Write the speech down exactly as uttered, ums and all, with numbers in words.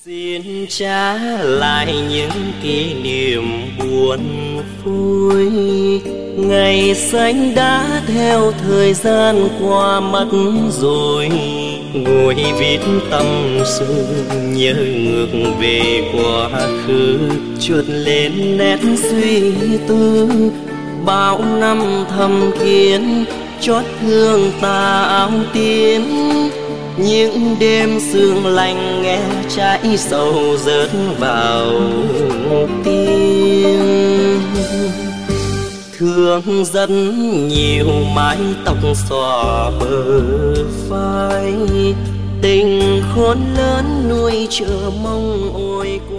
Xin trả lại những kỷ niệm buồn vui, ngày xanh đã theo thời gian qua mất rồi. Ngồi viết tâm sự nhớ ngược về quá khứ, chợt lên nét suy tư. Bao năm thầm kín chót thương ta áo tiên, những đêm sương lạnh nghe trái sầu rớt vào tim. Thương rất nhiều mái tóc xõa bờ vai, tình khôn lớn nuôi chờ mong ôi.